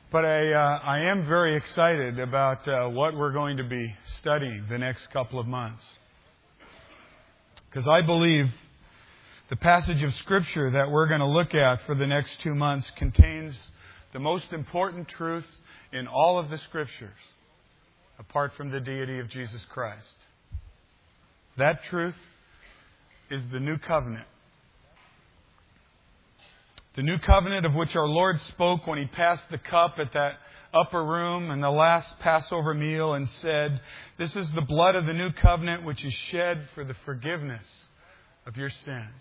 But I am very excited about what we're going to be studying the next couple of months. Because I believe the passage of Scripture that we're going to look at for the next 2 months contains the most important truth in all of the Scriptures, apart from the deity of Jesus Christ. That truth is the New Covenant. The New Covenant of which our Lord spoke when He passed the cup at that upper room in the last Passover meal and said, "This is the blood of the New Covenant which is shed for the forgiveness of your sins."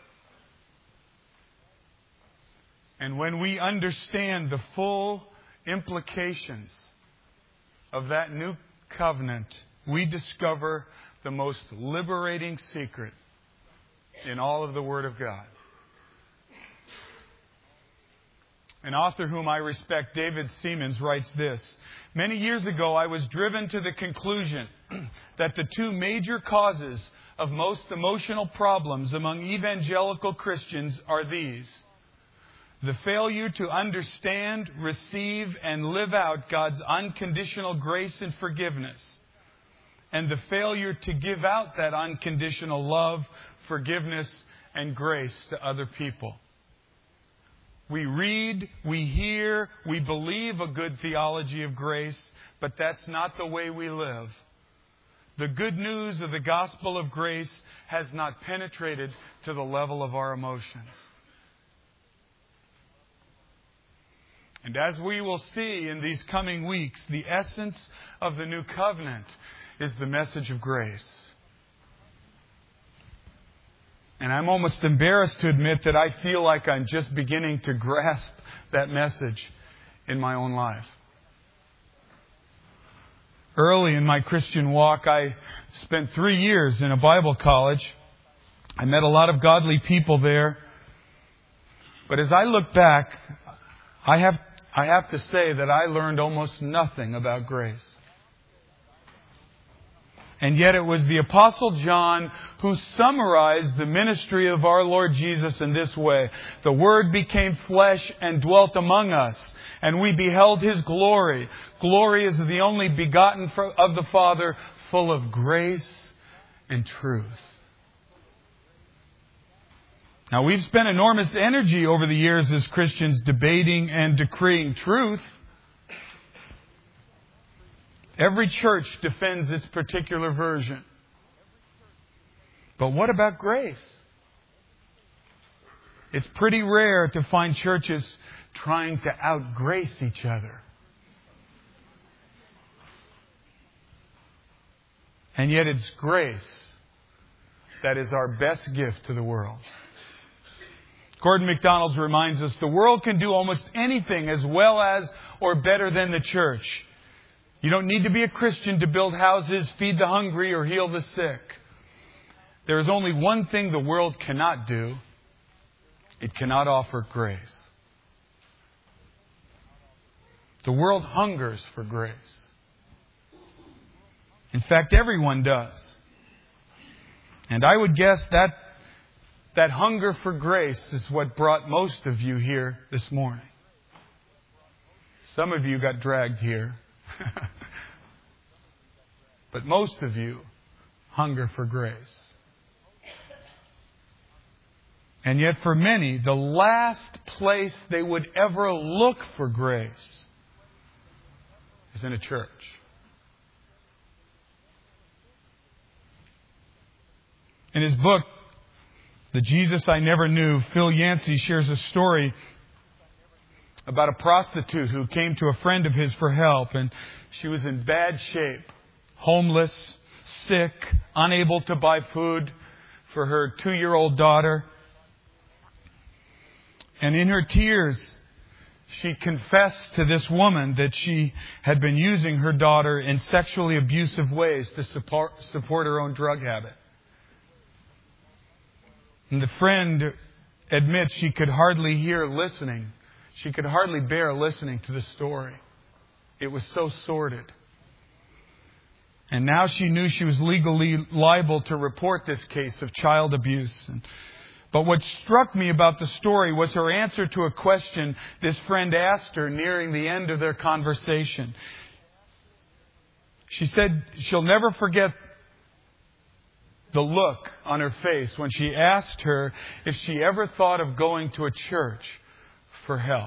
And when we understand the full implications of that New Covenant, we discover the most liberating secret in all of the Word of God. An author whom I respect, David Seamands, writes this: "Many years ago, I was driven to the conclusion that the two major causes of most emotional problems among evangelical Christians are these: the failure to understand, receive, and live out God's unconditional grace and forgiveness, and the failure to give out that unconditional love, forgiveness, and grace to other people. We read, we hear, we believe a good theology of grace, but that's not the way we live. The good news of the gospel of grace has not penetrated to the level of our emotions." And as we will see in these coming weeks, the essence of the New Covenant is the message of grace. And I'm almost embarrassed to admit that I feel like I'm just beginning to grasp that message in my own life. Early in my Christian walk, I spent 3 years in a Bible college. I met a lot of godly people there. But as I look back, I have to say that I learned almost nothing about grace. And yet it was the Apostle John who summarized the ministry of our Lord Jesus in this way: "The Word became flesh and dwelt among us, and we beheld His glory. Glory is the only begotten of the Father, full of grace and truth." Now, we've spent enormous energy over the years as Christians debating and decreeing truth. Every church defends its particular version. But what about grace? It's pretty rare to find churches trying to outgrace each other. And yet it's grace that is our best gift to the world. Gordon MacDonald reminds us the world can do almost anything as well as or better than the church. You don't need to be a Christian to build houses, feed the hungry, or heal the sick. There is only one thing the world cannot do. It cannot offer grace. The world hungers for grace. In fact, everyone does. And I would guess that hunger for grace is what brought most of you here this morning. Some of you got dragged here. But most of you hunger for grace. And yet for many, the last place they would ever look for grace is in a church. In his book, The Jesus I Never Knew, Phil Yancey shares a story about a prostitute who came to a friend of his for help, and she was in bad shape, homeless, sick, unable to buy food for her 2-year-old daughter. And in her tears, she confessed to this woman that she had been using her daughter in sexually abusive ways to support her own drug habit. And the friend admits she could hardly She could hardly bear listening to the story. It was so sordid. And now she knew she was legally liable to report this case of child abuse. But what struck me about the story was her answer to a question this friend asked her nearing the end of their conversation. She said she'll never forget the look on her face when she asked her if she ever thought of going to a church for help.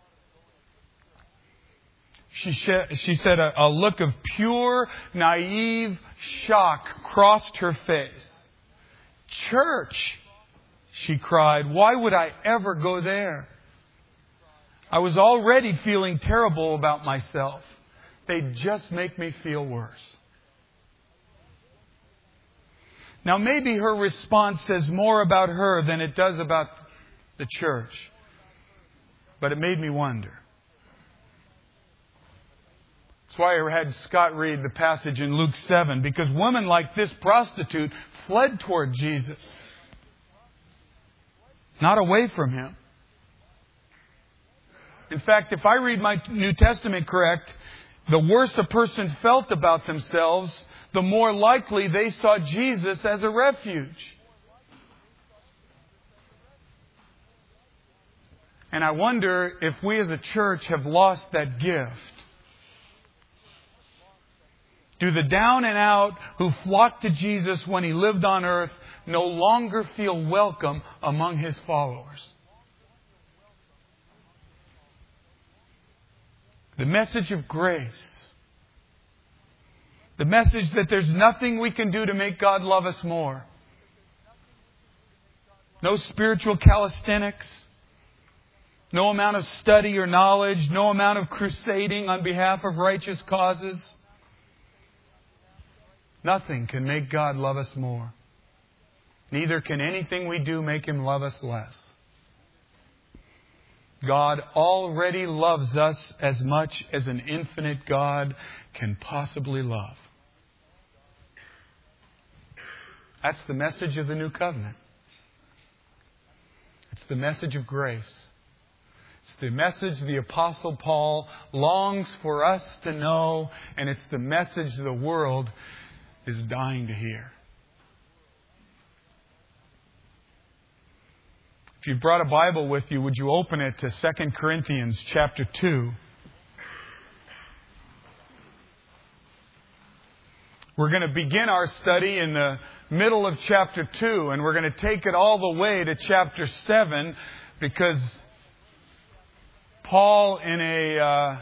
She said a look of pure, naive shock crossed her face. Church, she cried. Why would I ever go there? I was already feeling terrible about myself. They'd just make me feel worse. Now maybe her response says more about her than it does about the church. But it made me wonder. That's why I had Scott read the passage in Luke 7. Because women like this prostitute fled toward Jesus. Not away from Him. In fact, if I read my New Testament correct, the worse a person felt about themselves, the more likely they saw Jesus as a refuge. And I wonder if we as a church have lost that gift. Do the down and out who flocked to Jesus when He lived on earth no longer feel welcome among His followers? The message of grace. The message that there's nothing we can do to make God love us more. No spiritual calisthenics. No amount of study or knowledge. No amount of crusading on behalf of righteous causes. Nothing can make God love us more. Neither can anything we do make Him love us less. God already loves us as much as an infinite God can possibly love. That's the message of the New Covenant. It's the message of grace. It's the message the Apostle Paul longs for us to know, and it's the message the world is dying to hear. If you brought a Bible with you, would you open it to 2 Corinthians chapter 2? We're going to begin our study in the middle of chapter 2, and we're going to take it all the way to chapter 7, because Paul, in a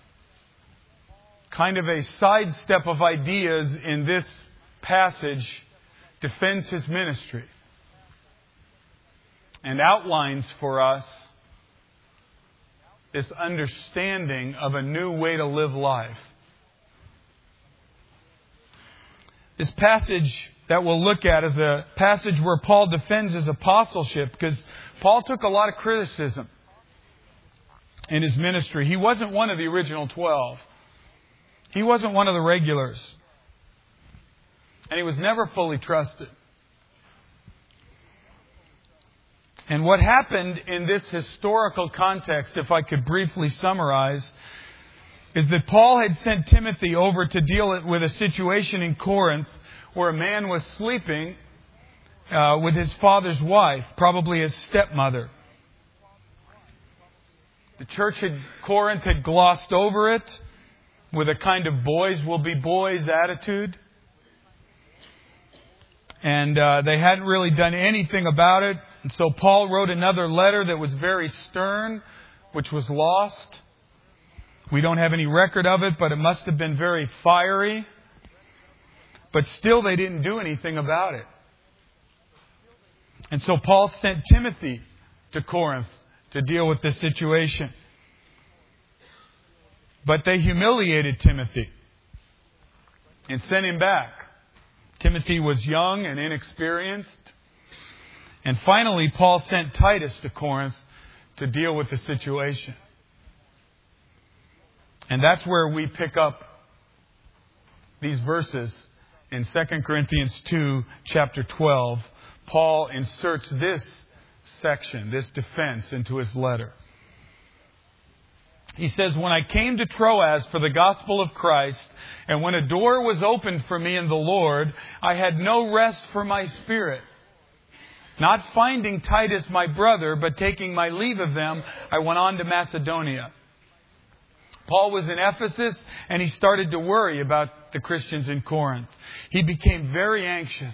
kind of a sidestep of ideas in this passage, defends his ministry and outlines for us this understanding of a new way to live life. This passage that we'll look at is a passage where Paul defends his apostleship, because Paul took a lot of criticism in his ministry. He wasn't one of the original 12. He wasn't one of the regulars. And he was never fully trusted. And what happened in this historical context, if I could briefly summarize, is that Paul had sent Timothy over to deal with a situation in Corinth where a man was sleeping with his father's wife, probably his stepmother. The church at Corinth had glossed over it with a kind of boys will be boys attitude. And they hadn't really done anything about it. And so Paul wrote another letter that was very stern, which was lost. We don't have any record of it, but it must have been very fiery. But still they didn't do anything about it. And so Paul sent Timothy to Corinth to deal with this situation. But they humiliated Timothy and sent him back. Timothy was young and inexperienced. And finally, Paul sent Titus to Corinth to deal with the situation. And that's where we pick up these verses in 2 Corinthians 2, chapter 12. Paul inserts this section, this defense, into his letter. He says, when I came to Troas for the gospel of Christ, and when a door was opened for me in the Lord, I had no rest for my spirit. Not finding Titus my brother, but taking my leave of them, I went on to Macedonia. Paul was in Ephesus, and he started to worry about the Christians in Corinth. He became very anxious.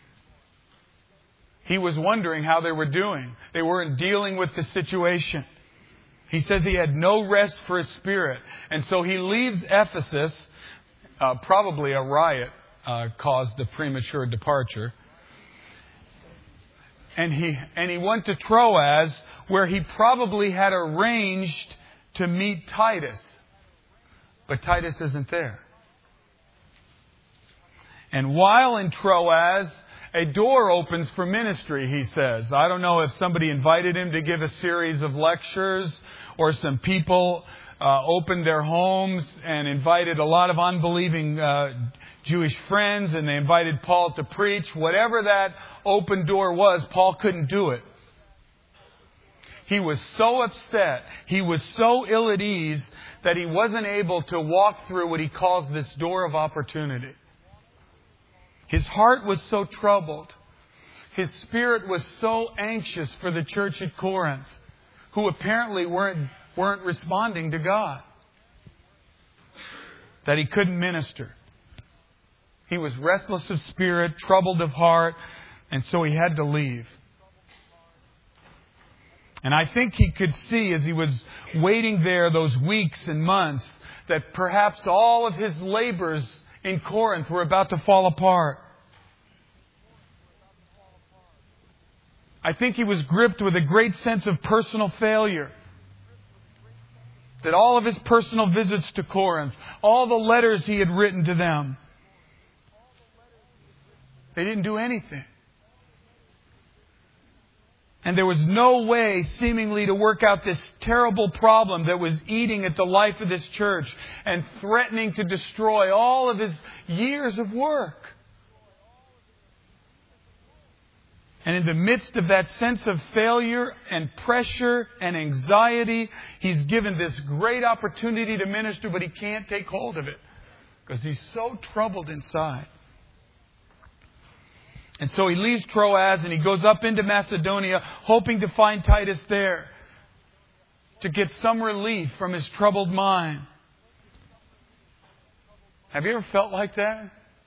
He was wondering how they were doing. They weren't dealing with the situation. He says he had no rest for his spirit. And so he leaves Ephesus. Probably a riot caused the premature departure. And he went to Troas, where he probably had arranged to meet Titus. But Titus isn't there. And while in Troas, a door opens for ministry, he says. I don't know if somebody invited him to give a series of lectures, or some people opened their homes and invited a lot of unbelieving Jewish friends, and they invited Paul to preach. Whatever that open door was, Paul couldn't do it. He was so upset, he was so ill at ease, that he wasn't able to walk through what he calls this door of opportunity. His heart was so troubled. His spirit was so anxious for the church at Corinth, who apparently weren't responding to God, that he couldn't minister. He was restless of spirit, troubled of heart, and so he had to leave. And I think he could see, as he was waiting there those weeks and months, that perhaps all of his labors in Corinth were about to fall apart. I think he was gripped with a great sense of personal failure. That all of his personal visits to Corinth, all the letters he had written to them, they didn't do anything. And there was no way, seemingly, to work out this terrible problem that was eating at the life of this church and threatening to destroy all of his years of work. And in the midst of that sense of failure and pressure and anxiety, he's given this great opportunity to minister, but he can't take hold of it because he's so troubled inside. And so he leaves Troas and he goes up into Macedonia, hoping to find Titus there to get some relief from his troubled mind. Have you ever felt like that?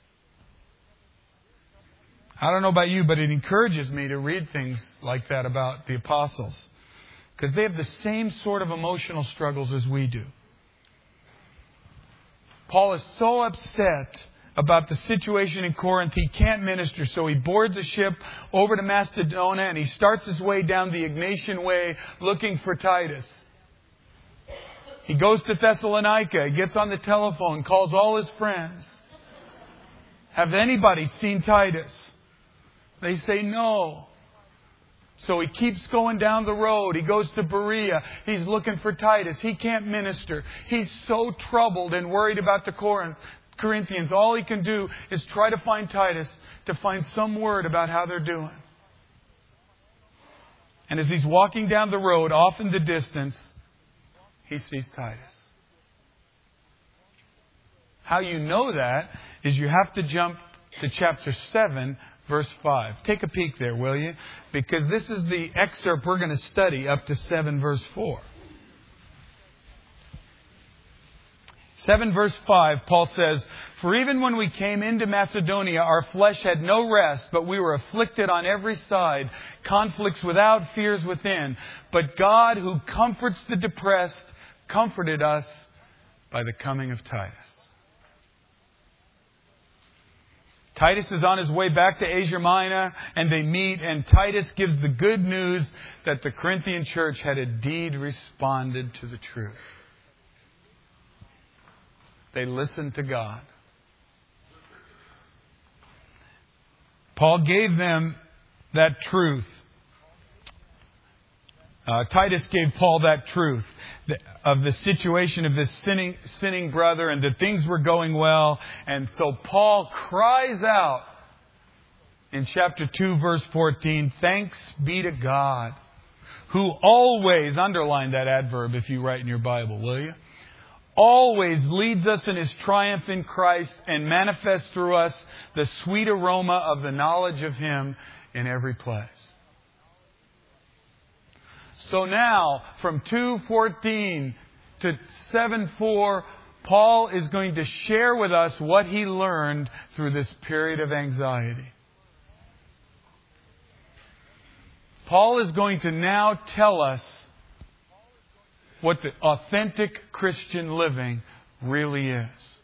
I don't know about you, but it encourages me to read things like that about the apostles, because they have the same sort of emotional struggles as we do. Paul is so upset about the situation in Corinth, he can't minister, so he boards a ship over to Macedonia and he starts his way down the Egnatian Way looking for Titus. He goes to Thessalonica, he gets on the telephone, calls all his friends. Have anybody seen Titus? They say no. So he keeps going down the road. He goes to Berea. He's looking for Titus. He can't minister. He's so troubled and worried about the Corinthians. All he can do is try to find Titus, to find some word about how they're doing. And as he's walking down the road, off in the distance, he sees Titus. How you know that is you have to jump to chapter 7, verse 5. Take a peek there, will you? Because this is the excerpt we're going to study up to 7, verse 4. 7 verse 5, Paul says, "For even when we came into Macedonia, our flesh had no rest, but we were afflicted on every side, conflicts without, fears within. But God, who comforts the depressed, comforted us by the coming of Titus." Titus is on his way back to Asia Minor, and they meet, and Titus gives the good news that the Corinthian church had indeed responded to the truth. They listened to God. Paul gave them that truth. Titus gave Paul that truth of the situation of this sinning brother, and that things were going well. And so Paul cries out in chapter 2, verse 14, "Thanks be to God, who always," underline that adverb if you write in your Bible, will you? "Always leads us in His triumph in Christ and manifests through us the sweet aroma of the knowledge of Him in every place." So now, from 2:14 to 7:4, Paul is going to share with us what he learned through this period of anxiety. Paul is going to now tell us what the authentic Christian living really is.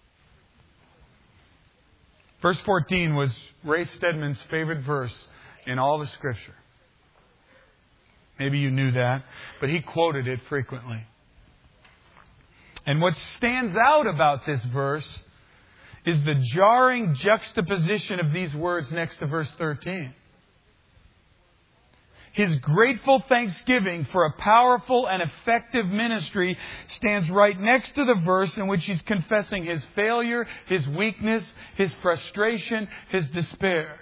Verse 14 was Ray Stedman's favorite verse in all the Scripture. Maybe you knew that, but he quoted it frequently. And what stands out about this verse is the jarring juxtaposition of these words next to verse 13. His grateful thanksgiving for a powerful and effective ministry stands right next to the verse in which he's confessing his failure, his weakness, his frustration, his despair.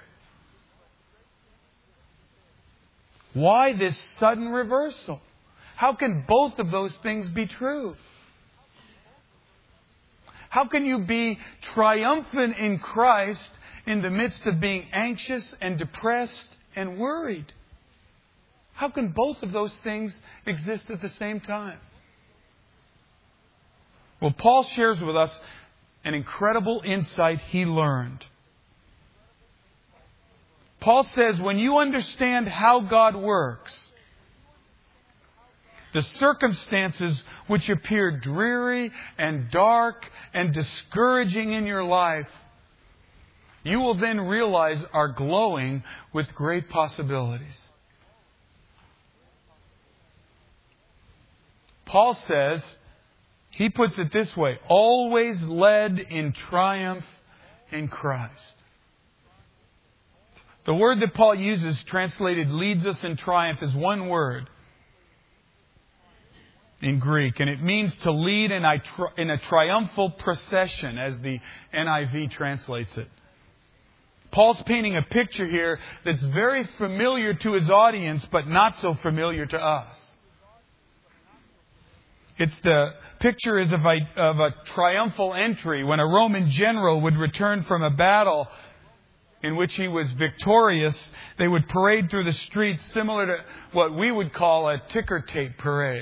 Why this sudden reversal? How can both of those things be true? How can you be triumphant in Christ in the midst of being anxious and depressed and worried? How can both of those things exist at the same time? Well, Paul shares with us an incredible insight he learned. Paul says, when you understand how God works, the circumstances which appear dreary and dark and discouraging in your life, you will then realize are glowing with great possibilities. Paul says, he puts it this way, always led in triumph in Christ. The word that Paul uses, translated leads us in triumph, is one word in Greek. And it means to lead in a triumphal procession, as the NIV translates it. Paul's painting a picture here that's very familiar to his audience, but not so familiar to us. The picture is of a triumphal entry when a Roman general would return from a battle in which he was victorious. They would parade through the streets similar to what we would call a ticker tape parade.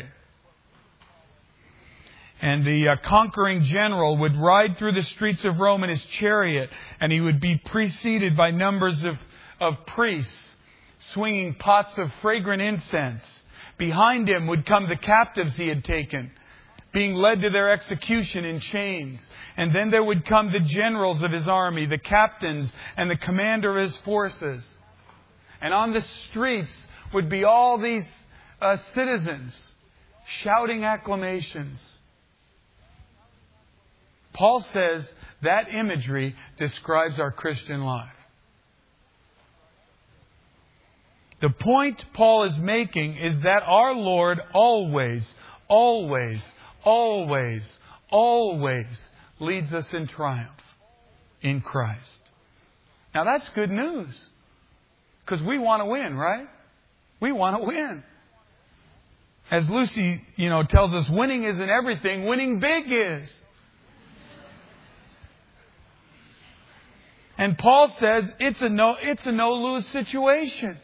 And the conquering general would ride through the streets of Rome in his chariot, and he would be preceded by numbers of priests swinging pots of fragrant incense. Behind him would come the captives he had taken, being led to their execution in chains. And then there would come the generals of his army, the captains and the commander of his forces. And on the streets would be all these citizens shouting acclamations. Paul says that imagery describes our Christian life. The point Paul is making is that our Lord always leads us in triumph in Christ. Now that's good news. Because we want to win, right? We want to win. As Lucy, tells us, winning isn't everything. Winning big is. And Paul says it's a no-lose situation.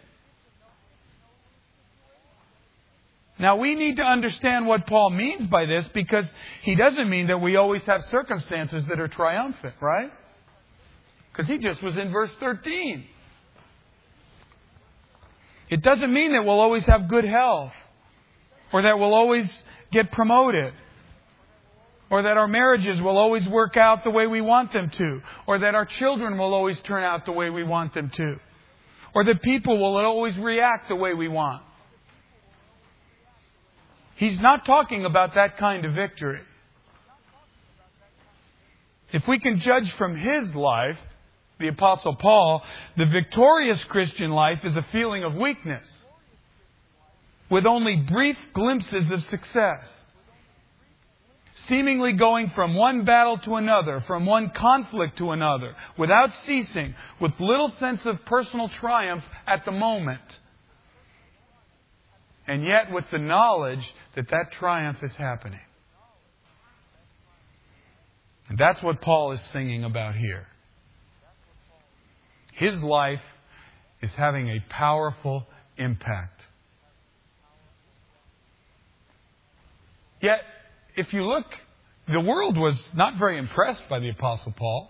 Now, we need to understand what Paul means by this, because he doesn't mean that we always have circumstances that are triumphant, right? Because he just was in verse 13. It doesn't mean that we'll always have good health, or that we'll always get promoted, or that our marriages will always work out the way we want them to, or that our children will always turn out the way we want them to, or that people will always react the way we want. He's not talking about that kind of victory. If we can judge from his life, the Apostle Paul, the victorious Christian life is a feeling of weakness with only brief glimpses of success. Seemingly going from one battle to another, from one conflict to another, without ceasing, with little sense of personal triumph at the moment. And yet with the knowledge that that triumph is happening. And that's what Paul is singing about here. His life is having a powerful impact. Yet, if you look, the world was not very impressed by the Apostle Paul.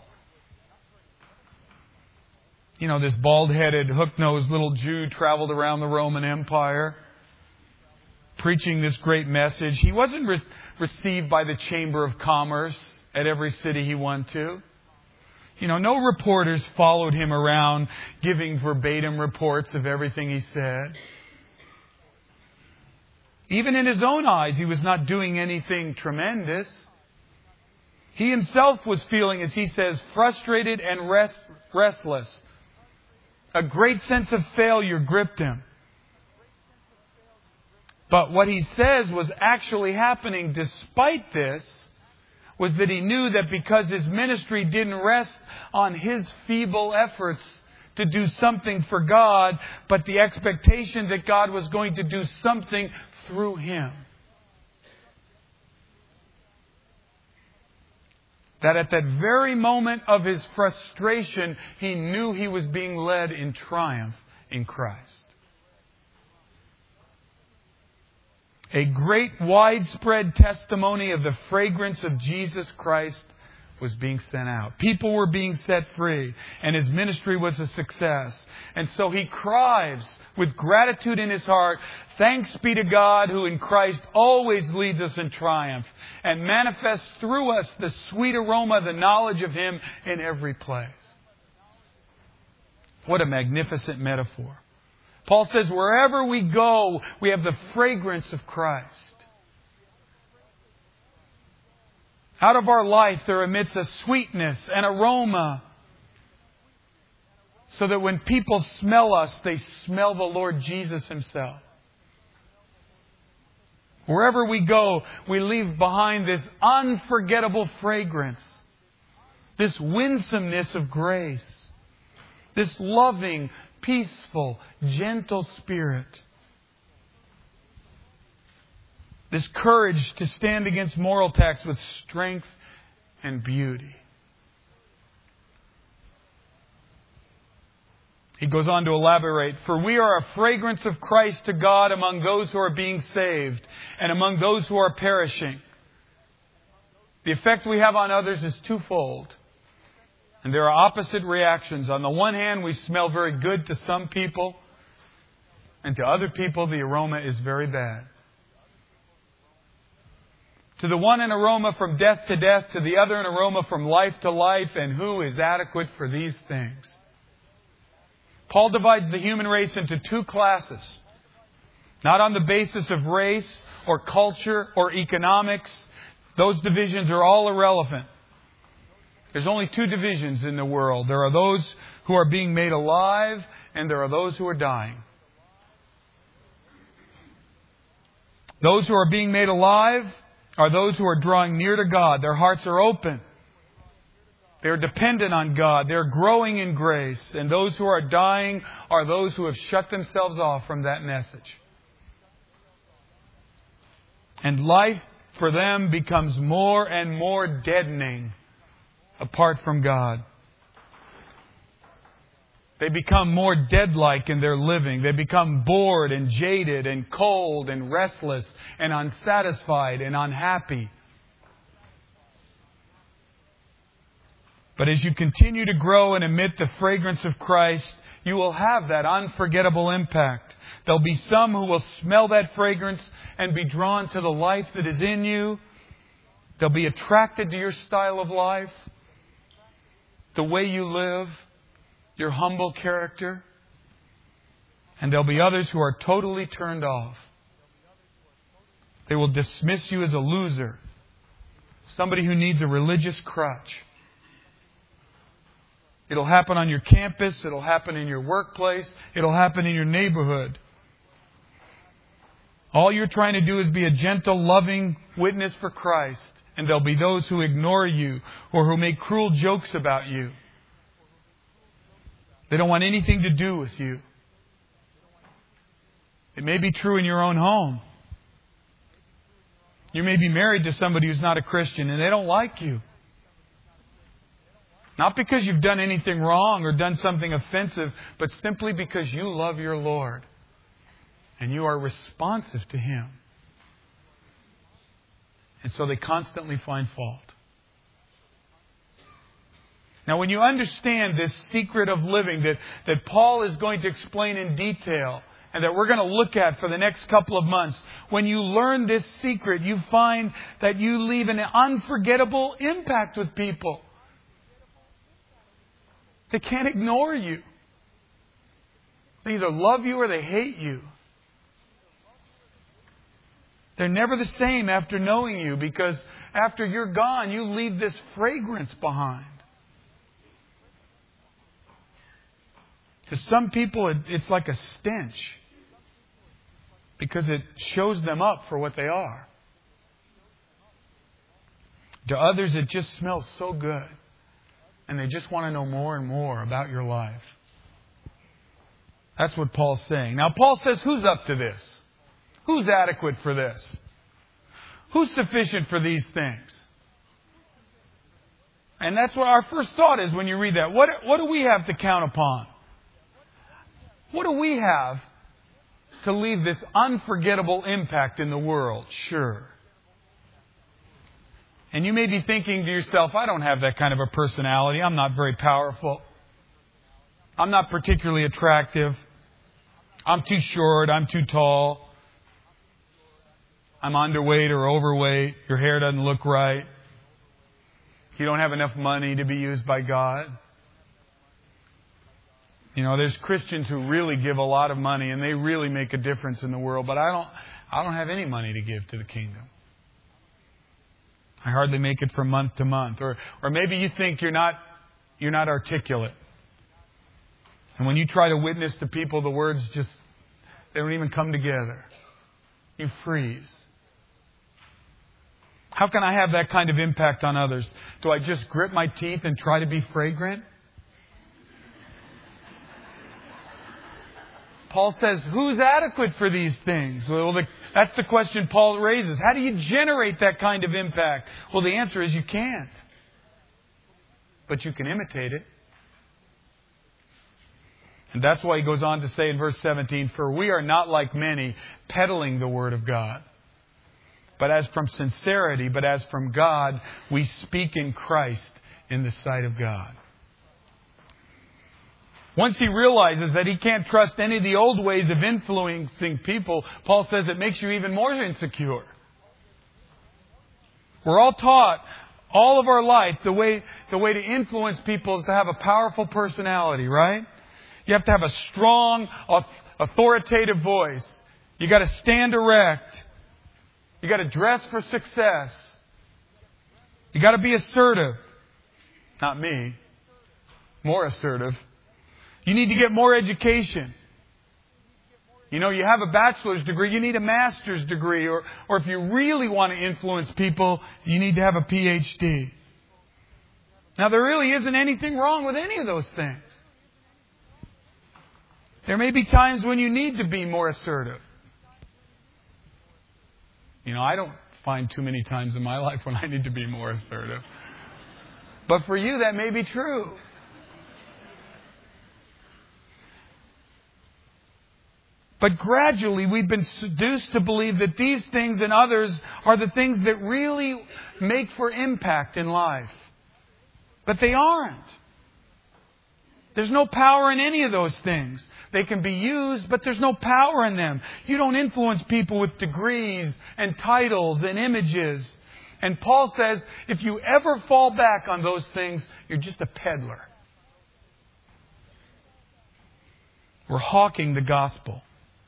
You know, this bald-headed, hook-nosed little Jew traveled around the Roman Empire preaching this great message. He wasn't received by the Chamber of Commerce at every city he went to. You know, no reporters followed him around giving verbatim reports of everything he said. Even in his own eyes, he was not doing anything tremendous. He himself was feeling, as he says, frustrated and restless. A great sense of failure gripped him. But what he says was actually happening despite this was that he knew that because his ministry didn't rest on his feeble efforts to do something for God, but the expectation that God was going to do something through him. That at that very moment of his frustration, he knew he was being led in triumph in Christ. A great widespread testimony of the fragrance of Jesus Christ was being sent out. People were being set free, and his ministry was a success. And so he cries with gratitude in his heart, "Thanks be to God who in Christ always leads us in triumph and manifests through us the sweet aroma, the knowledge of Him in every place." What a magnificent metaphor. Paul says, wherever we go, we have the fragrance of Christ. Out of our life, there emits a sweetness, an aroma, so that when people smell us, they smell the Lord Jesus Himself. Wherever we go, we leave behind this unforgettable fragrance, this winsomeness of grace, this loving, peaceful, gentle spirit, this courage to stand against moral attacks with strength and beauty. He goes on to elaborate, "For we are a fragrance of Christ to God among those who are being saved and among those who are perishing." The effect we have on others is twofold. And there are opposite reactions. On the one hand, we smell very good to some people, and to other people, the aroma is very bad. To the one, an aroma from death to death, to the other, an aroma from life to life, and who is adequate for these things? Paul divides the human race into two classes, not on the basis of race or culture or economics. Those divisions are all irrelevant. There's only two divisions in the world. There are those who are being made alive, and there are those who are dying. Those who are being made alive are those who are drawing near to God. Their hearts are open. They are dependent on God. They're growing in grace. And those who are dying are those who have shut themselves off from that message. And life for them becomes more and more deadening apart from God. They become more dead-like in their living. They become bored and jaded and cold and restless and unsatisfied and unhappy. But as you continue to grow and emit the fragrance of Christ, you will have that unforgettable impact. There'll be some who will smell that fragrance and be drawn to the life that is in you. They'll be attracted to your style of life, the way you live, your humble character. And there'll be others who are totally turned off. They will dismiss you as a loser, somebody who needs a religious crutch. It'll happen on your campus. It'll happen in your workplace. It'll happen in your neighborhood. All you're trying to do is be a gentle, loving witness for Christ. And there'll be those who ignore you or who make cruel jokes about you. They don't want anything to do with you. It may be true in your own home. You may be married to somebody who's not a Christian and they don't like you. Not because you've done anything wrong or done something offensive, but simply because you love your Lord and you are responsive to Him. And so they constantly find fault. Now, when you understand this secret of living that Paul is going to explain in detail and that we're going to look at for the next couple of months, when you learn this secret, you find that you leave an unforgettable impact with people. They can't ignore you. They either love you or they hate you. They're never the same after knowing you, because after you're gone, you leave this fragrance behind. To some people, it's like a stench, because it shows them up for what they are. To others, it just smells so good, and they just want to know more and more about your life. That's what Paul's saying. Now, Paul says, who's up to this? Who's adequate for this? Who's sufficient for these things? And that's what our first thought is when you read that. What do we have to count upon? What do we have to leave this unforgettable impact in the world? Sure. And you may be thinking to yourself, I don't have that kind of a personality. I'm not very powerful. I'm not particularly attractive. I'm too short. I'm too tall. I'm underweight or overweight. Your hair doesn't look right. You don't have enough money to be used by God. You know, there's Christians who really give a lot of money and they really make a difference in the world, but I don't have any money to give to the kingdom. I hardly make it from month to month. Or maybe you think you're not articulate. And when you try to witness to people, the words they don't even come together. You freeze. How can I have that kind of impact on others? Do I just grit my teeth and try to be fragrant? Paul says, who's adequate for these things? Well, that's the question Paul raises. How do you generate that kind of impact? Well, the answer is you can't. But you can imitate it. And that's why he goes on to say in verse 17, for we are not like many peddling the word of God. But as from sincerity, but as from God, we speak in Christ in the sight of God. Once he realizes that he can't trust any of the old ways of influencing people, Paul says it makes you even more insecure. We're all taught all of our life the way to influence people is to have a powerful personality, right? You have to have a strong, authoritative voice. You got to stand erect. You got to dress for success. You got to be assertive. Not me. More assertive. You need to get more education. You know, you have a bachelor's degree, you need a master's degree. Or if you really want to influence people, you need to have a PhD. Now, there really isn't anything wrong with any of those things. There may be times when you need to be more assertive. You know, I don't find too many times in my life when I need to be more assertive. But for you, that may be true. But gradually, we've been seduced to believe that these things and others are the things that really make for impact in life. But they aren't. There's no power in any of those things. They can be used, but there's no power in them. You don't influence people with degrees and titles and images. And Paul says, if you ever fall back on those things, you're just a peddler. We're hawking the gospel.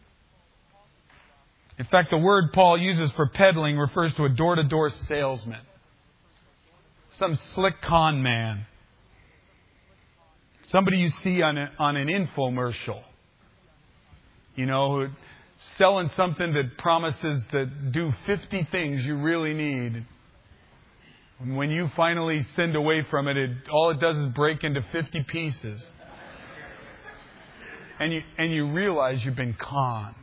In fact, the word Paul uses for peddling refers to a door-to-door salesman. Some slick con man. Somebody you see on an infomercial. You know, selling something that promises to do 50 things you really need. And when you finally send away from it, all it does is break into 50 pieces. And you realize you've been conned.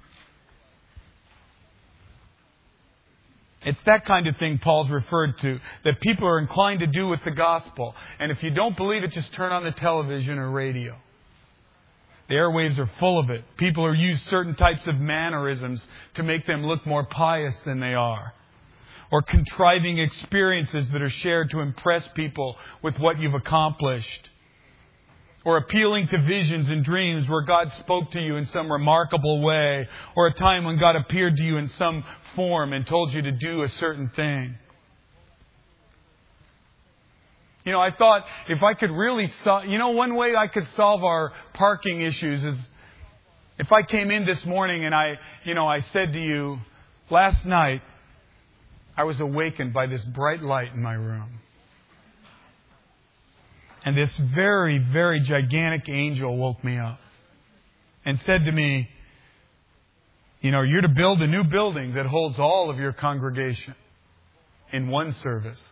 It's that kind of thing Paul's referred to, that people are inclined to do with the gospel. And if you don't believe it, just turn on the television or radio. The airwaves are full of it. People use certain types of mannerisms to make them look more pious than they are. or contriving experiences that are shared to impress people with what you've accomplished, or appealing to visions and dreams where God spoke to you in some remarkable way, or a time when God appeared to you in some form and told you to do a certain thing. I thought if I could really one way I could solve our parking issues is if I came in this morning and I said to you, last night I was awakened by this bright light in my room. And this very, very gigantic angel woke me up and said to me, you're to build a new building that holds all of your congregation in one service.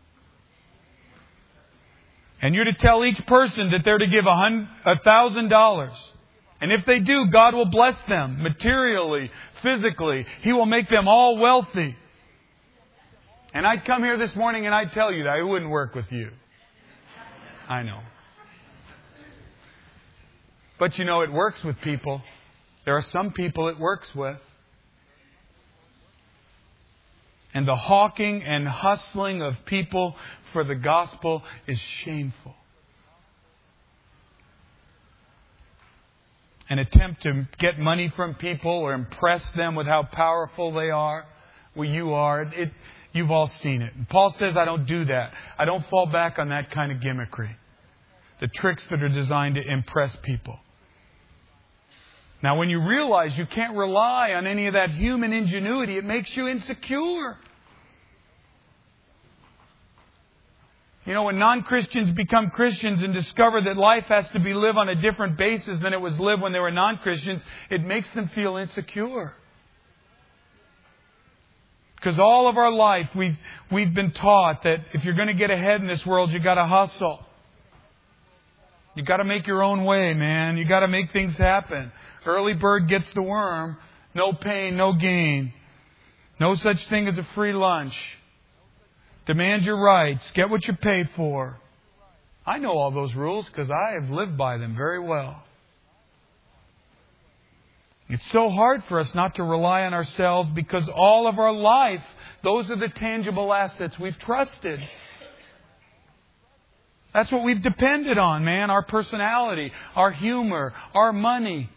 And you're to tell each person that they're to give $1,000. And if they do, God will bless them materially, physically. He will make them all wealthy. And I'd come here this morning and I'd tell you that it wouldn't work with you. I know. But it works with people. There are some people it works with. And the hawking and hustling of people for the gospel is shameful. An attempt to get money from people or impress them with how powerful they are. Well, you are. You've all seen it. And Paul says, I don't do that. I don't fall back on that kind of gimmickry. The tricks that are designed to impress people. Now, when you realize you can't rely on any of that human ingenuity, it makes you insecure. When non-Christians become Christians and discover that life has to be lived on a different basis than it was lived when they were non-Christians, it makes them feel insecure. Because all of our life we've been taught that if you're going to get ahead in this world, you've got to hustle. You've got to make your own way, man. You've got to make things happen. Early bird gets the worm. No pain, no gain. No such thing as a free lunch. Demand your rights. Get what you pay for. I know all those rules because I have lived by them very well. It's so hard for us not to rely on ourselves because all of our life, those are the tangible assets we've trusted. That's what we've depended on, man. Our personality, our humor, our money.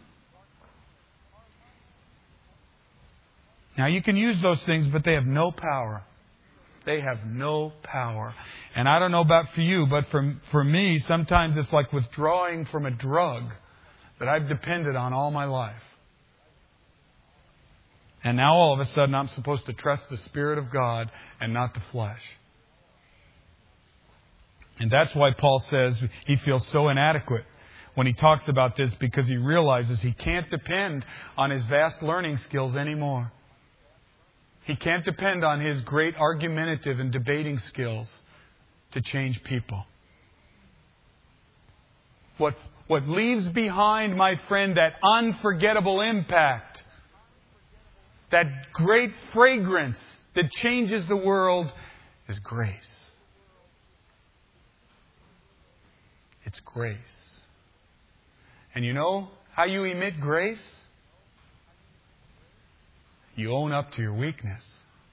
Now you can use those things, but they have no power. They have no power. And I don't know about for you, but for me, sometimes it's like withdrawing from a drug that I've depended on all my life. And now all of a sudden I'm supposed to trust the Spirit of God and not the flesh. And that's why Paul says he feels so inadequate when he talks about this, because he realizes he can't depend on his vast learning skills anymore. He can't depend on his great argumentative and debating skills to change people. What leaves behind, my friend, that unforgettable impact, that great fragrance that changes the world, is grace. It's grace. And you know how you emit grace? You own up to your weakness.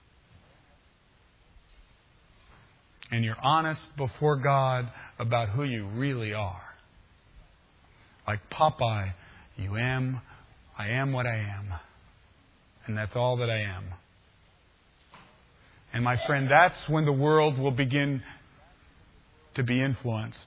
And you're honest before God about who you really are. Like Popeye, I am what I am. And that's all that I am. And my friend, that's when the world will begin to be influenced.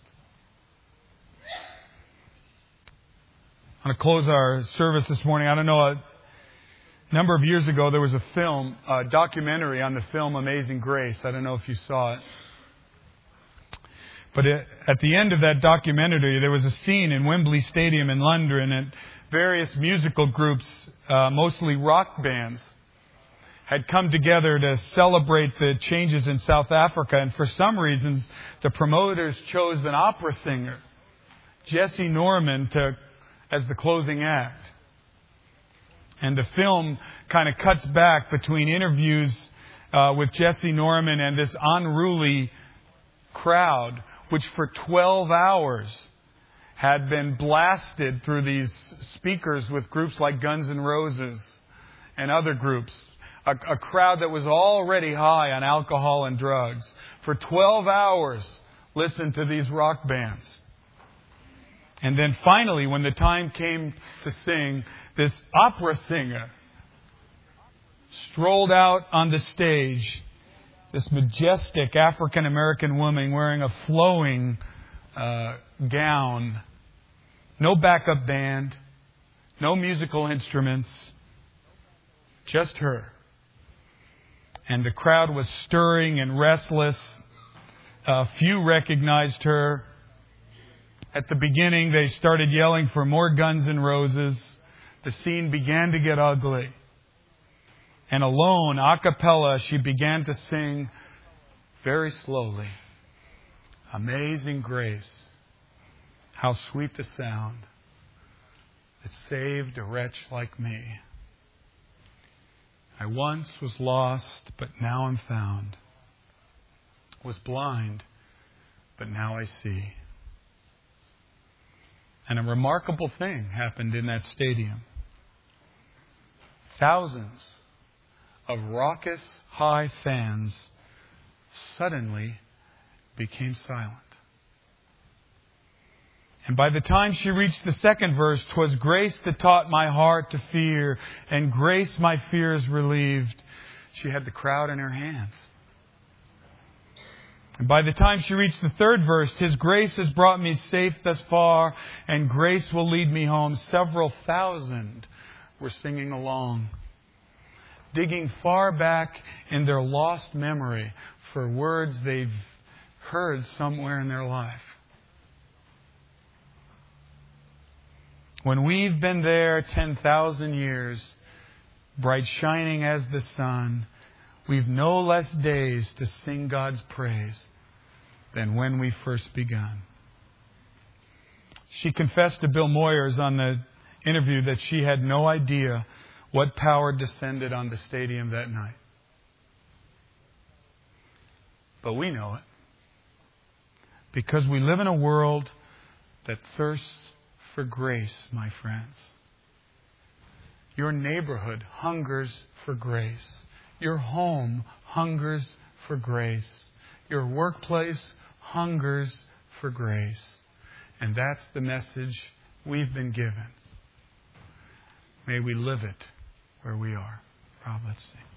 I'm going to close our service this morning. I don't know, a number of years ago there was a documentary on the film Amazing Grace. I don't know if you saw it. But at the end of that documentary, there was a scene in Wembley Stadium in London, and various musical groups, mostly rock bands, had come together to celebrate the changes in South Africa. And for some reasons, the promoters chose an opera singer, Jesse Norman, as the closing act. And the film kind of cuts back between interviews with Jesse Norman and this unruly crowd, which for 12 hours had been blasted through these speakers with groups like Guns N' Roses and other groups. a crowd that was already high on alcohol and drugs, for 12 hours listened to these rock bands. And then finally, when the time came to sing, this opera singer strolled out on the stage, this majestic African-American woman wearing a flowing gown, no backup band, no musical instruments, just her. And the crowd was stirring and restless. Few recognized her. At the beginning, they started yelling for more Guns N' Roses. The scene began to get ugly. And alone, a cappella, she began to sing very slowly, "Amazing Grace, how sweet the sound that saved a wretch like me. I once was lost, but now I'm found. Was blind, but now I see." And a remarkable thing happened in that stadium. Thousands of raucous, high fans suddenly became silent. And by the time she reached the second verse, "'Twas grace that taught my heart to fear, and grace my fears relieved," she had the crowd in her hands. And by the time she reached the third verse, "His grace has brought me safe thus far, and grace will lead me home," several thousand were singing along, digging far back in their lost memory for words they've heard somewhere in their life. When we've been there 10,000 years, bright shining as the sun, we've no less days to sing God's praise than when we first begun. She confessed to Bill Moyers on the interview that she had no idea what power descended on the stadium that night. But we know it, because we live in a world that thirsts for grace, my friends. Your neighborhood hungers for grace. Your home hungers for grace. Your workplace hungers for grace. And that's the message we've been given. May we live it where we are. Rob, let's sing.